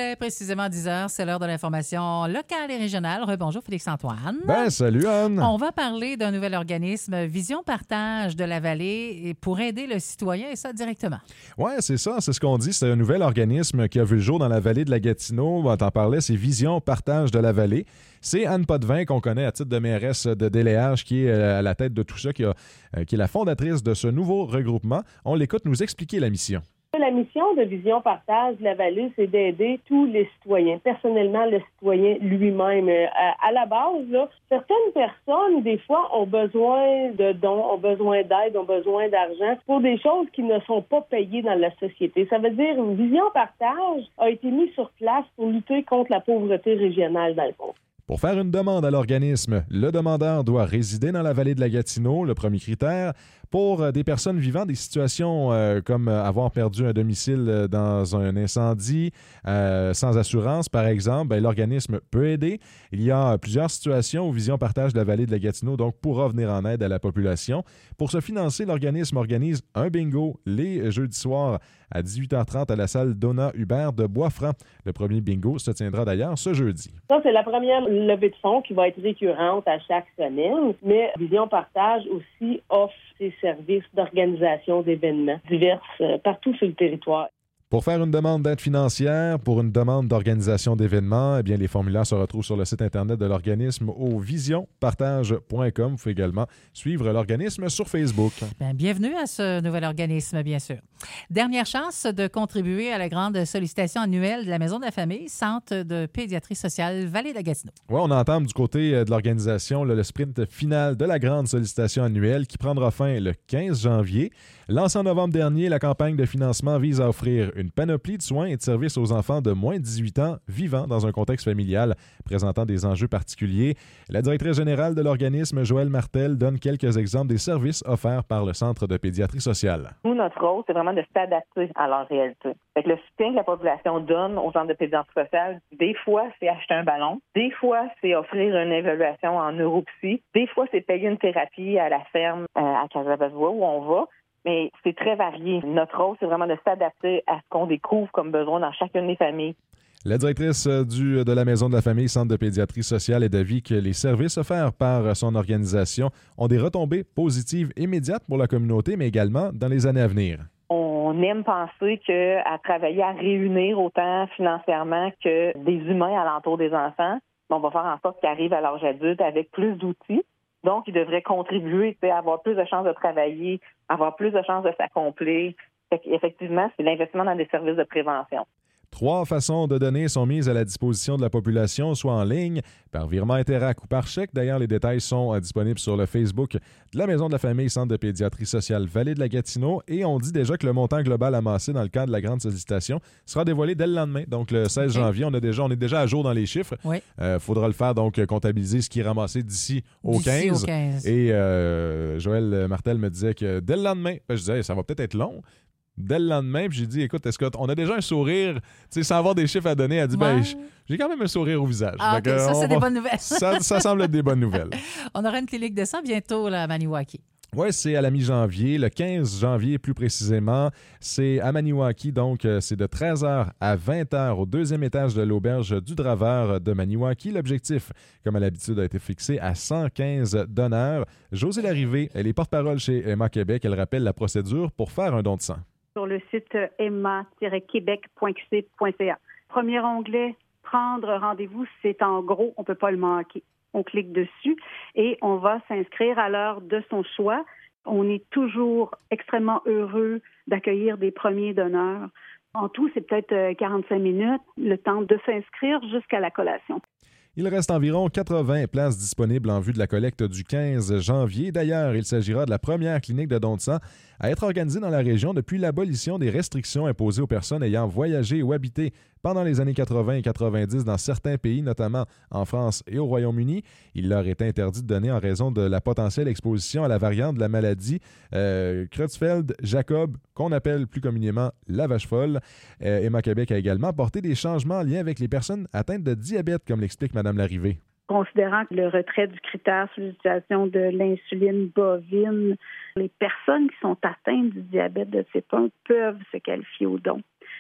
est précisément 10 heures. C'est l'heure de l'information locale et régionale. Rebonjour Félix-Antoine. Salut Anne. On va parler d'un nouvel organisme, Vision Partage de la Vallée, et pour aider le citoyen, et ça directement. Oui, c'est ça. C'est ce qu'on dit. C'est un nouvel organisme qui a vu le jour dans la vallée de la Gatineau. On t'en parlait, c'est Vision Partage de la Vallée. C'est Anne Potvin qu'on connaît à titre de mairesse de Déléage qui est à la tête de tout ça, qui est la fondatrice de ce nouveau regroupement. On l'écoute nous expliquer la mission. La mission de Vision Partage de la Vallée, c'est d'aider tous les citoyens, personnellement le citoyen lui-même. À la base, là, certaines personnes, des fois, ont besoin de dons, ont besoin d'aide, ont besoin d'argent pour des choses qui ne sont pas payées dans la société. Ça veut dire une Vision Partage a été mise sur place pour lutter contre la pauvreté régionale, dans le fond. Pour faire une demande à l'organisme, le demandeur doit résider dans la vallée de la Gatineau, le premier critère. Pour des personnes vivant des situations comme avoir perdu un domicile dans un incendie, sans assurance, par exemple, l'organisme peut aider. Il y a plusieurs situations où Vision Partage de la vallée de la Gatineau donc pourra venir en aide à la population. Pour se financer, l'organisme organise un bingo les jeudis soirs à 18h30 à la salle Donna Hubert de Boisfranc. Le premier bingo se tiendra d'ailleurs ce jeudi. Ça, c'est la première levée de fonds qui va être récurrente à chaque semaine, mais Vision Partage aussi offre ses services d'organisation d'événements divers partout sur le territoire. Pour faire une demande d'aide financière, pour une demande d'organisation d'événements, eh bien, les formulaires se retrouvent sur le site Internet de l'organisme au visionpartage.com. Vous pouvez également suivre l'organisme sur Facebook. Bienvenue à ce nouvel organisme, bien sûr. Dernière chance de contribuer à la grande sollicitation annuelle de la Maison de la Famille, Centre de pédiatrie sociale Vallée de la Gatineau. Oui, on entame du côté de l'organisation le sprint final de la grande sollicitation annuelle qui prendra fin le 15 janvier. Lancé en novembre dernier, la campagne de financement vise à offrir une panoplie de soins et de services aux enfants de moins de 18 ans vivant dans un contexte familial présentant des enjeux particuliers. La directrice générale de l'organisme, Joëlle Martel, donne quelques exemples des services offerts par le Centre de pédiatrie sociale. Nous, notre rôle, c'est vraiment de s'adapter à leur réalité. Fait que le soutien que la population donne au Centre de pédiatrie sociale, des fois, c'est acheter un ballon. Des fois, c'est offrir une évaluation en neuropsy. Des fois, c'est payer une thérapie à la ferme à Casablanca où on va. Mais c'est très varié. Notre rôle, c'est vraiment de s'adapter à ce qu'on découvre comme besoin dans chacune des familles. La directrice de la Maison de la Famille, Centre de pédiatrie sociale, est d'avis que les services offerts par son organisation ont des retombées positives immédiates pour la communauté, mais également dans les années à venir. On aime penser qu'à travailler à réunir autant financièrement que des humains alentour des enfants, on va faire en sorte qu'ils arrivent à l'âge adulte avec plus d'outils. Donc, ils devraient contribuer à avoir plus de chances de travailler, avoir plus de chances de s'accomplir. Effectivement, c'est l'investissement dans des services de prévention. 3 façons de donner sont mises à la disposition de la population, soit en ligne, par virement Interac ou par chèque. D'ailleurs, les détails sont disponibles sur le Facebook de la Maison de la Famille, Centre de pédiatrie sociale Vallée de la Gatineau. Et on dit déjà que le montant global amassé dans le cadre de la grande sollicitation sera dévoilé dès le lendemain. Donc, le 16 janvier, on est déjà à jour dans les chiffres. Oui. Faudra le faire, donc, comptabiliser ce qui est ramassé d'ici au 15. Et Joëlle Martel me disait que dès le lendemain, je disais, ça va peut-être être long. Dès le lendemain, puis j'ai dit, écoute, est-ce qu'on a déjà un sourire, sans avoir des chiffres à donner? Elle a dit, j'ai quand même un sourire au visage. Okay, ça, c'est des bonnes nouvelles. ça semble être des bonnes nouvelles. On aura une clinique de sang bientôt là, à Maniwaki. Oui, c'est à la mi-janvier, le 15 janvier plus précisément. C'est à Maniwaki, donc c'est de 13h à 20h au 2e étage de l'auberge du Draveur de Maniwaki. L'objectif, comme à l'habitude, a été fixé à 115 donneurs. Josée Larrivée, elle est porte-parole chez Emma Québec. Elle rappelle la procédure pour faire un don de sang. Sur le site emma-québec.qc.ca. Premier onglet, prendre rendez-vous, c'est en gros, on ne peut pas le manquer. On clique dessus et on va s'inscrire à l'heure de son choix. On est toujours extrêmement heureux d'accueillir des premiers donneurs. En tout, c'est peut-être 45 minutes, le temps de s'inscrire jusqu'à la collation. Il reste environ 80 places disponibles en vue de la collecte du 15 janvier. D'ailleurs, il s'agira de la première clinique de don de sang à être organisée dans la région depuis l'abolition des restrictions imposées aux personnes ayant voyagé ou habité pendant les années 80 et 90 dans certains pays, notamment en France et au Royaume-Uni. Il leur est interdit de donner en raison de la potentielle exposition à la variante de la maladie Creutzfeldt-Jakob, qu'on appelle plus communément la vache folle. Emma Québec a également apporté des changements en lien avec les personnes atteintes de diabète, comme l'explique Mme Larrivée. Considérant que le retrait du critère sur l'utilisation de l'insuline bovine, les personnes qui sont atteintes du diabète de type 1 peuvent se qualifier au don.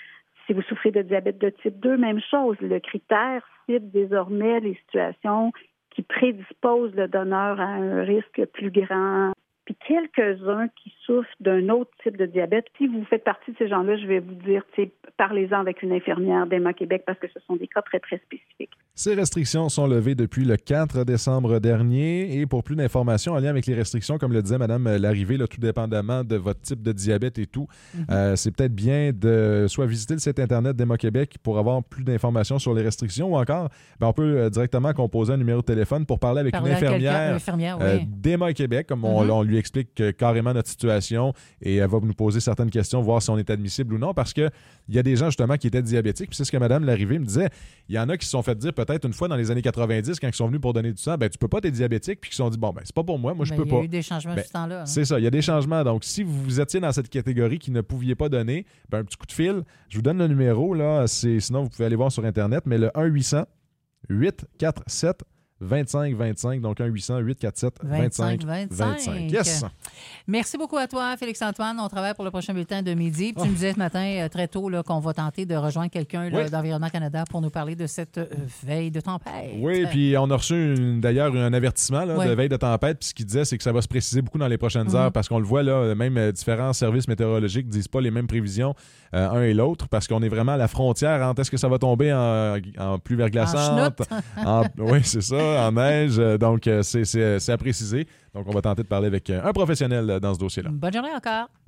Si vous souffrez de diabète de type 2, même chose. Le critère cible désormais les situations qui prédisposent le donneur à un risque plus grand. Puis quelques-uns qui souffrent d'un autre type de diabète. Si vous faites partie de ces gens-là, je vais vous dire, parlez-en avec une infirmière d'Emma Québec parce que ce sont des cas très, très spécifiques. Ces restrictions sont levées depuis le 4 décembre dernier. Et pour plus d'informations en lien avec les restrictions, comme le disait Mme Larrivée, là, tout dépendamment de votre type de diabète et tout, c'est peut-être bien de soit visiter le site Internet d'Emma Québec pour avoir plus d'informations sur les restrictions ou encore, on peut directement composer un numéro de téléphone pour parler avec une infirmière d'Emma Québec, comme on lui explique carrément notre situation et elle va nous poser certaines questions, voir si on est admissible ou non, parce qu'il y a des gens justement qui étaient diabétiques. Puis c'est ce que Mme Larrivée me disait. Il y en a qui se sont fait dire peut-être une fois dans les années 90, quand ils sont venus pour donner du sang, tu peux pas, t'es diabétique, puis qui se sont dit, c'est pas pour moi je peux pas. Il y a eu des changements de ce temps-là. C'est ça, il y a des changements. Donc, si vous étiez dans cette catégorie qui ne pouviez pas donner, un petit coup de fil, je vous donne le numéro, là, sinon vous pouvez aller voir sur Internet, mais le 1-800-847 2525, donc 1-800-847-2525. Yes! Merci beaucoup à toi, Félix-Antoine. On travaille pour le prochain bulletin de midi. Tu me disais ce matin, très tôt, là, qu'on va tenter de rejoindre quelqu'un d'Environnement Canada pour nous parler de cette veille de tempête. Oui, puis on a reçu d'ailleurs un avertissement de veille de tempête. Puis ce qu'il disait, c'est que ça va se préciser beaucoup dans les prochaines heures parce qu'on le voit, là, même différents services météorologiques ne disent pas les mêmes prévisions un et l'autre parce qu'on est vraiment à la frontière entre est-ce que ça va tomber en pluie verglaçante. Oui, c'est ça. En neige, donc c'est à préciser. Donc, on va tenter de parler avec un professionnel dans ce dossier-là. Bonne journée encore.